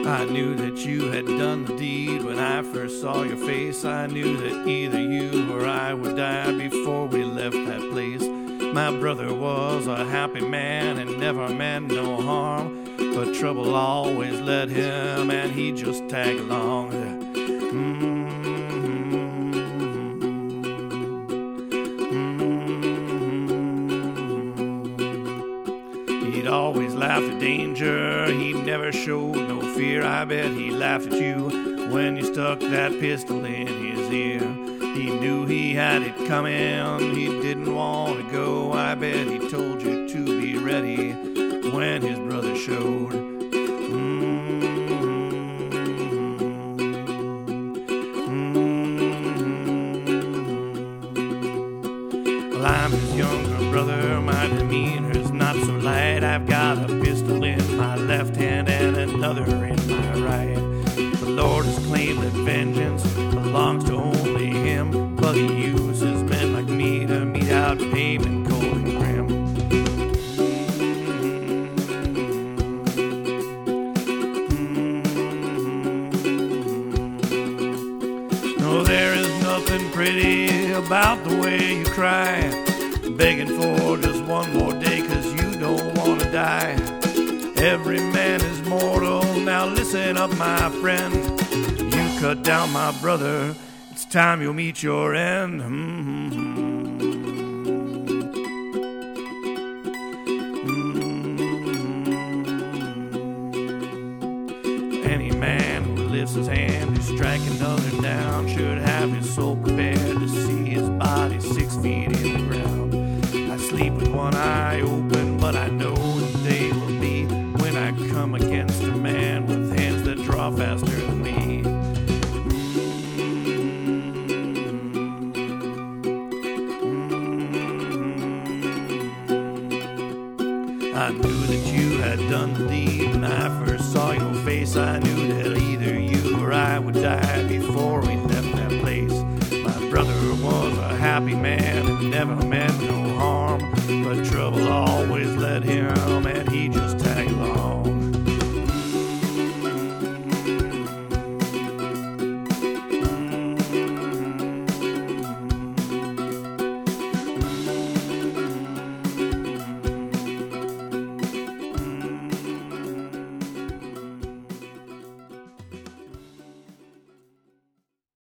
I knew that you had done the deed. When I first saw your face, I knew that either you or I would die before we left that place. My brother was a happy man and never meant no harm, but trouble always led him and he just tagged along. He'd always laughed at danger, he never showed no fear. I bet he laughed at you when you stuck that pistol in his ear. He knew he had it coming, he didn't want to go. I bet he told you to be ready when his brother showed. Well, I'm his younger brother, my demeanor's not so light. I've got a pistol in my left hand and another in my right. The Lord has claimed that vengeance belongs to only him, but he uses men like me to mete out payment cold and grim. No, there is nothing pretty about the way you cry, begging for just one more day 'cause you don't want to die. Every man is mortal, now listen up my friend. You cut down my brother, it's time you'll meet your end. Any man who lifts his hand to strike another down should have his soul prepared to see his body 6 feet in the ground. I sleep with one eye open, but I know the day will be when I come against a man with hands that draw faster than me. I knew that you had done the deed. When I first saw your face, I knew that either you or I would die before we left that place. My brother was a happy man and never meant no harm, but trouble always led him and he just